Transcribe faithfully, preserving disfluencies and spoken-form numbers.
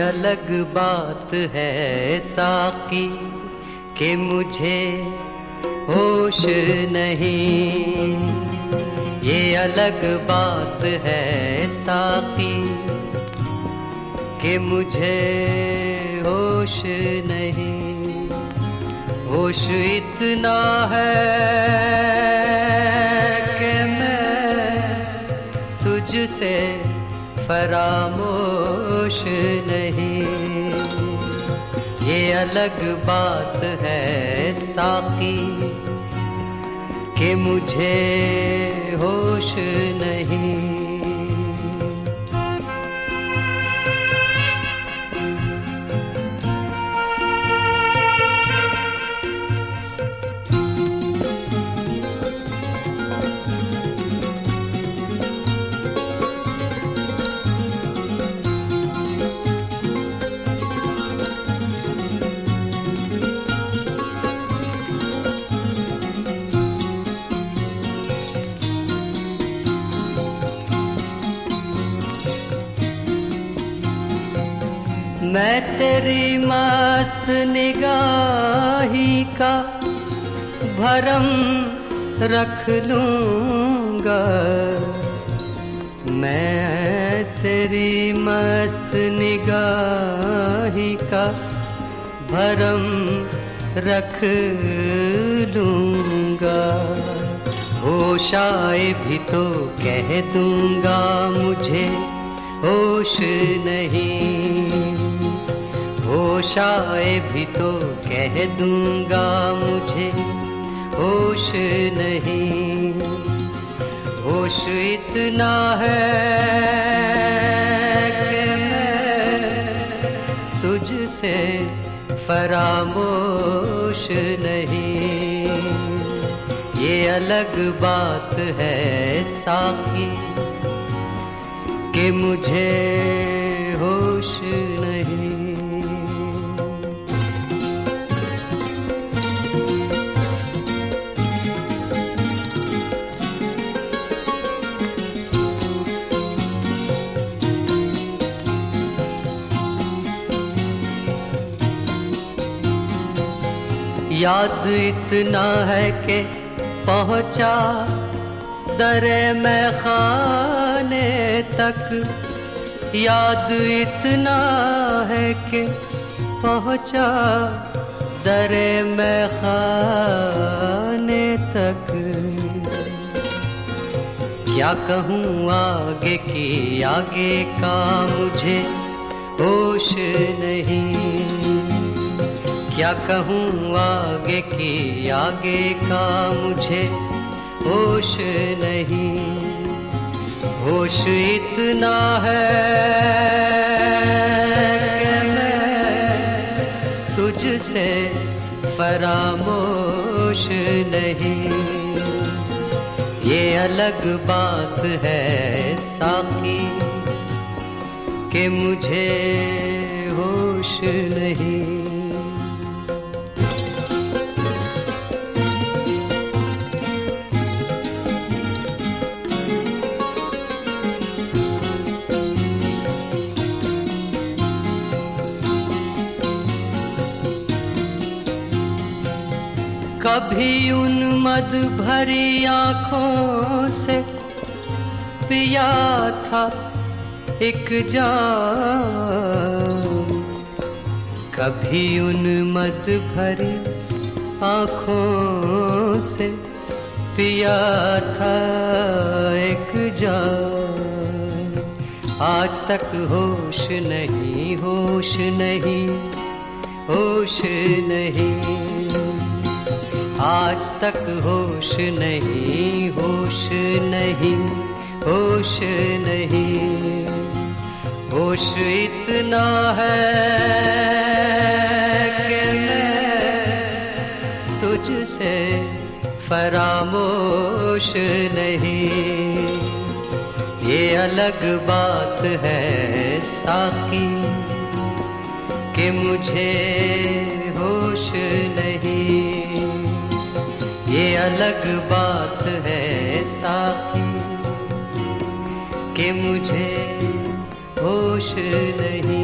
अलग बात है साकी कि मुझे होश नहीं। ये अलग बात है साकी कि मुझे होश नहीं। होश इतना है कि मैं तुझसे फरामोश नहीं। ये अलग बात है साकी कि मुझे होश नहीं। मैं तेरी मस्त निगाही का भरम रख लूँगा। मैं तेरी मस्त निगाही का भरम रख लूँगा। होश आए भी तो कह दूँगा मुझे होश नहीं। होश आए भी तो कह दूँगा मुझे होश नहीं। होश इतना है कि मैं तुझसे फरामोश नहीं। ये अलग बात है साकी कि मुझे होश नहीं। याद इतना है कि पहुँचा दरे मैं खाने तक। याद इतना है कि पहुँचा दरे मैं खाने तक। क्या कहूँ आगे की आगे का मुझे होश नहीं। क्या कहूँ आगे की आगे का मुझे होश नहीं। होश इतना है कि मैं तुझसे फरामोश नहीं। ये अलग बात है साकी कि मुझे होश नहीं। कभी उन मद भरी आँखों से पिया था एक जाम। कभी उन मद भरी आँखों से पिया था एक जाम। आज तक होश नहीं होश नहीं होश नहीं। आज तक होश नहीं होश नहीं होश नहीं। होश इतना है कि मैं तुझसे फरामोश नहीं। ये अलग बात है साकी कि मुझे होश नहीं। ये अलग बात है साकी कि मुझे होश नहीं।